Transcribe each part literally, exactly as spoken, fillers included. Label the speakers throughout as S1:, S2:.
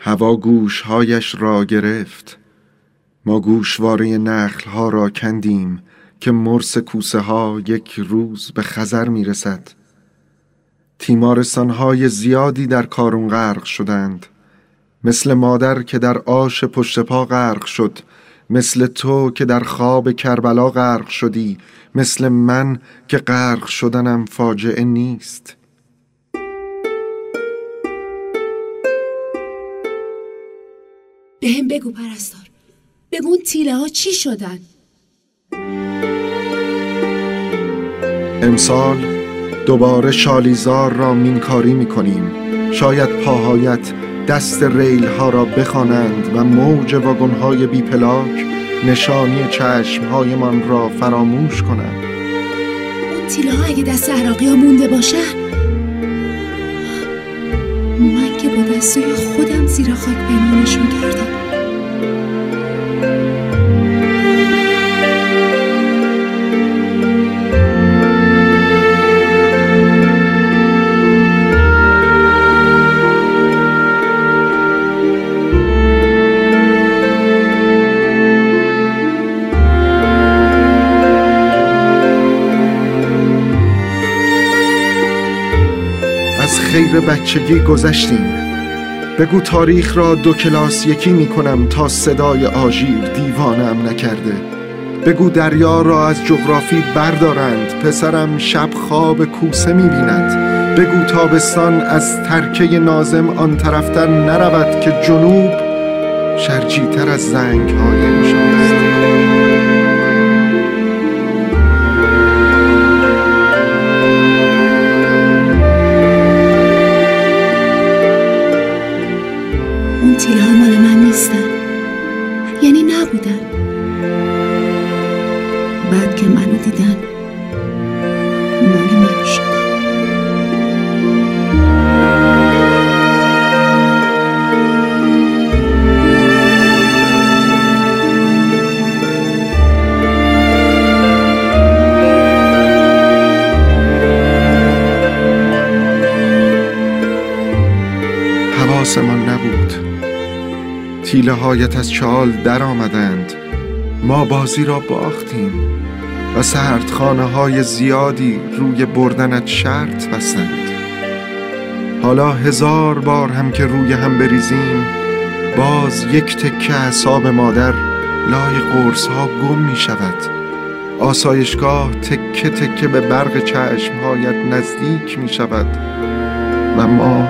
S1: هوا گوشهایش را گرفت. ما گوشواره نخل ها را کندیم که مرس کوسه ها یک روز به خزر می رسد. تیمارستان های زیادی در کارون غرق شدند، مثل مادر که در آش پشت پا غرق شد، مثل تو که در خواب کربلا غرق شدی، مثل من که غرق شدنم فاجعه نیست.
S2: به هم بگو پرستار، بگو اون تیله ها چی شدن؟
S1: امسال دوباره شالیزار را مینکاری میکنیم. شاید پاهایت دست ریل ها را بخوانند و موج واگن های بی پلاک نشانی چشم های من را فراموش کنند.
S2: اون تیله ها اگه دست عراقی ها مونده باشن، من که با دستای خودم زیر خاک پیمانشون کردم.
S1: از خیر بچگی گذشتیم. بگو تاریخ را دو کلاس یکی می کنم تا صدای آژیر دیوانم نکرده. بگو دریا را از جغرافی بردارند، پسرم شب خواب کوسه می بیند. بگو تابستان از ترکه نازم آن طرفتر نرود که جنوب شرجیتر از زنگ های نشاست.
S2: اون تیله ها مال من نیستن، یعنی نبودن. بعد که منو دیدن مال من شدن.
S1: حواسمان نبود. تیله هایت از چال در آمدند. ما بازی را باختیم و سردخانه های زیادی روی بردنت شرط بستند. حالا هزار بار هم که روی هم بریزیم، باز یک تکه اعصاب مادر لای قرص ها گم می شود. آسایشگاه تکه تکه به برق چشم هایت نزدیک می شود و ما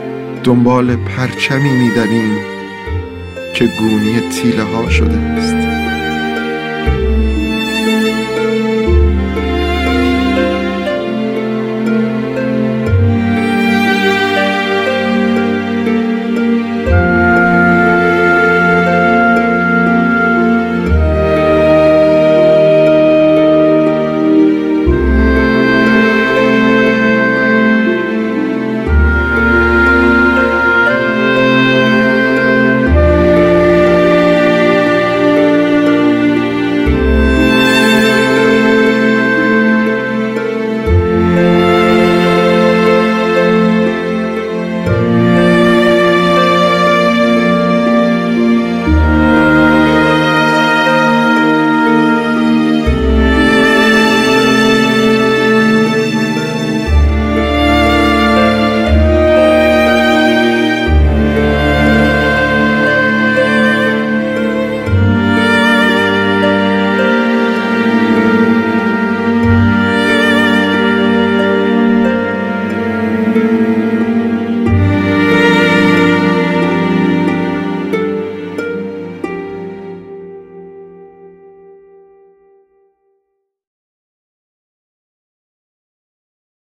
S1: دنبال پرچمی می دویم که گونی تیله ها شده است.